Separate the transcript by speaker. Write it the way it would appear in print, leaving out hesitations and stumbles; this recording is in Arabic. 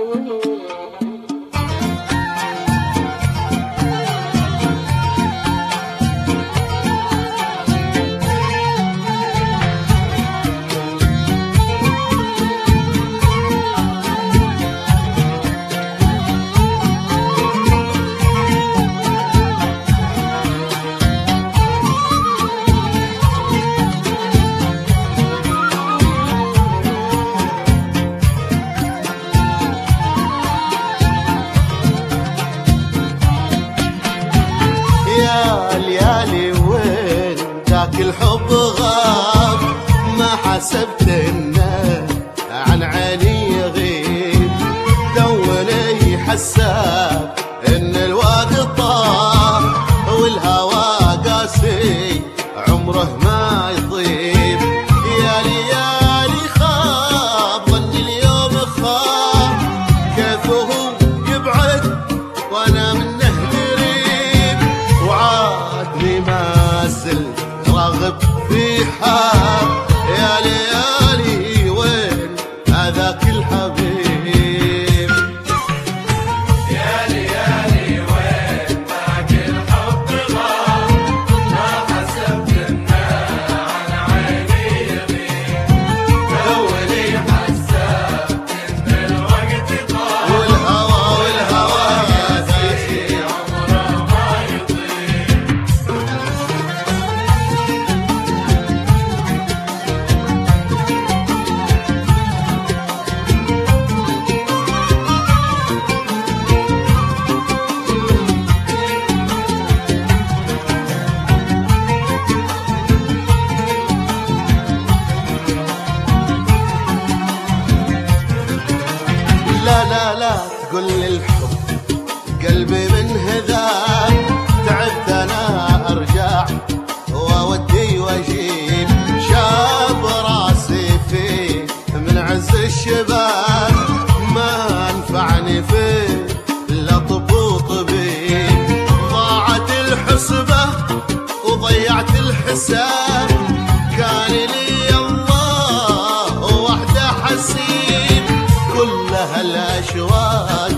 Speaker 1: ليالي وين ذاك الحب غاب، ما حسبت انه عن عيني يغيب، دوني حساب ان الوقت طار والهوى قاسي عمره ما يطيب. يا ليالي خاب ظني اليوم خاب، كيف هو يبعد وانا منه ما زلت راغب في حال. يا ليالي وين هذاك الحبيب،
Speaker 2: يا ليالي وين ذاك الحب غاب، ما حسبت انه عن عيني يغيب، دولي حساب ان الوقت طال
Speaker 1: والهوى
Speaker 2: قاسي عمره ما يطيب.
Speaker 1: لا لا لا تقول لي الحب قلبي من هذاك، تعبت انا ارجع واودي واجيب، شاب راسي فيه من عز الشباب، ما انفعني فيه الا طب وطبيب. ضاعت الحسبه وضيعت الحساب، كان لي الله وحده حسيب، كل هالاشواق